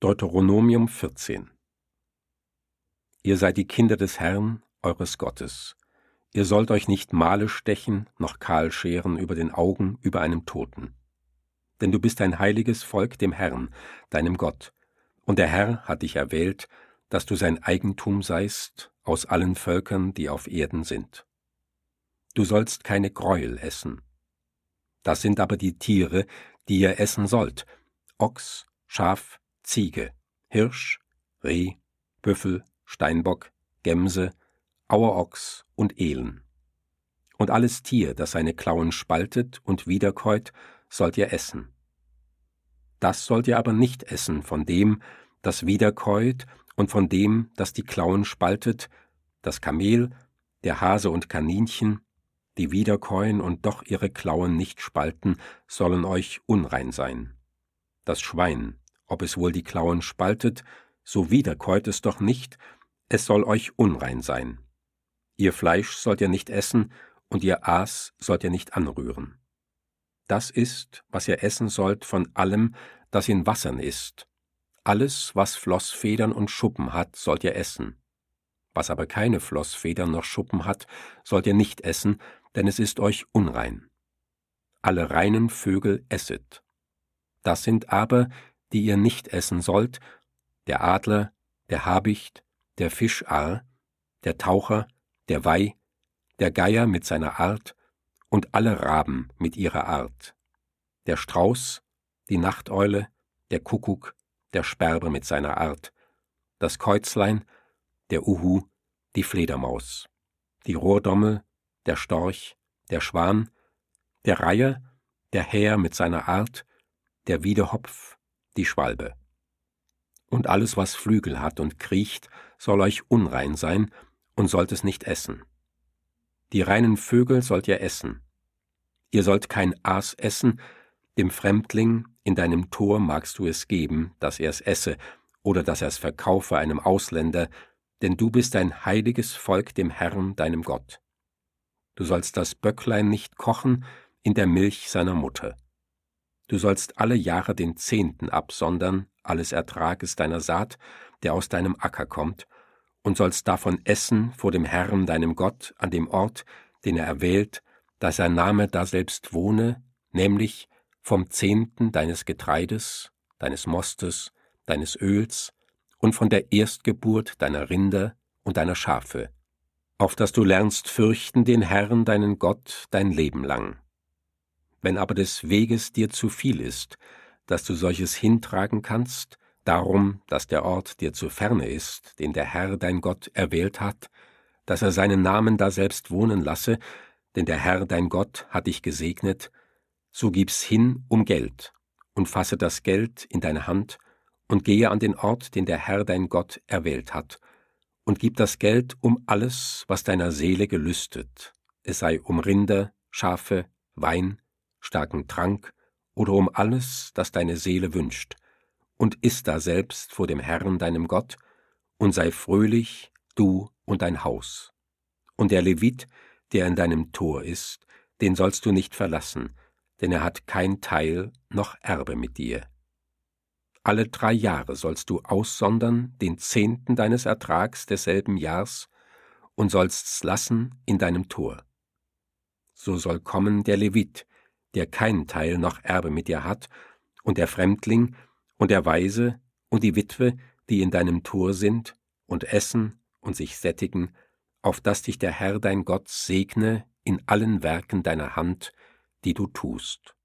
Deuteronomium 14. Ihr seid die Kinder des Herrn, eures Gottes. Ihr sollt euch nicht Male stechen, noch kahl scheren über den Augen über einem Toten. Denn du bist ein heiliges Volk dem Herrn, deinem Gott. Und der Herr hat dich erwählt, dass du sein Eigentum seist aus allen Völkern, die auf Erden sind. Du sollst keine Greuel essen. Das sind aber die Tiere, die ihr essen sollt: Ochs, Schaf, Ziege, Hirsch, Reh, Büffel, Steinbock, Gemse, Auerochs und Ehlen. Und alles Tier, das seine Klauen spaltet und wiederkäut, sollt ihr essen. Das sollt ihr aber nicht essen von dem, das wiederkäut, und von dem, das die Klauen spaltet: das Kamel, der Hase und Kaninchen, die wiederkäuen und doch ihre Klauen nicht spalten, sollen euch unrein sein. Das Schwein, ob es wohl die Klauen spaltet, so wiederkäut es doch nicht, es soll euch unrein sein. Ihr Fleisch sollt ihr nicht essen, und ihr Aas sollt ihr nicht anrühren. Das ist, was ihr essen sollt von allem, das in Wassern ist. Alles, was Flossfedern und Schuppen hat, sollt ihr essen. Was aber keine Flossfedern noch Schuppen hat, sollt ihr nicht essen, denn es ist euch unrein. Alle reinen Vögel esset. Das sind aber, die ihr nicht essen sollt: der Adler, der Habicht, der Fischar, der Taucher, der Weih, der Geier mit seiner Art und alle Raben mit ihrer Art, der Strauß, die Nachteule, der Kuckuck, der Sperber mit seiner Art, das Käuzlein, der Uhu, die Fledermaus, die Rohrdommel, der Storch, der Schwan, der Reiher, der Häher mit seiner Art, der Wiedehopf, die Schwalbe. Und alles, was Flügel hat und kriecht, soll euch unrein sein und sollt es nicht essen. Die reinen Vögel sollt ihr essen. Ihr sollt kein Aas essen, dem Fremdling in deinem Tor magst du es geben, dass er es esse oder dass er es verkaufe einem Ausländer, denn du bist ein heiliges Volk dem Herrn, deinem Gott. Du sollst das Böcklein nicht kochen in der Milch seiner Mutter. Du sollst alle Jahre den 10. absondern, alles Ertrages deiner Saat, der aus deinem Acker kommt, und sollst davon essen vor dem Herrn, deinem Gott, an dem Ort, den er erwählt, da sein Name daselbst wohne, nämlich vom 10. deines Getreides, deines Mostes, deines Öls und von der Erstgeburt deiner Rinder und deiner Schafe, auf dass du lernst fürchten den Herrn, deinen Gott, dein Leben lang. Wenn aber des Weges dir zu viel ist, dass du solches hintragen kannst, darum, dass der Ort dir zu ferne ist, den der Herr dein Gott erwählt hat, dass er seinen Namen daselbst wohnen lasse, denn der Herr dein Gott hat dich gesegnet, so gib's hin um Geld und fasse das Geld in deine Hand und gehe an den Ort, den der Herr dein Gott erwählt hat, und gib das Geld um alles, was deiner Seele gelüstet, es sei um Rinder, Schafe, Wein, starken Trank oder um alles, das deine Seele wünscht, und iss daselbst vor dem Herrn deinem Gott, und sei fröhlich, du und dein Haus. Und der Levit, der in deinem Tor ist, den sollst du nicht verlassen, denn er hat kein Teil noch Erbe mit dir. Alle 3 Jahre sollst du aussondern den 10. deines Ertrags desselben Jahrs und sollst's lassen in deinem Tor. So soll kommen der Levit, der kein Teil noch Erbe mit dir hat, und der Fremdling und der Waise und die Witwe, die in deinem Tor sind, und essen und sich sättigen, auf dass dich der Herr dein Gott segne in allen Werken deiner Hand, die du tust.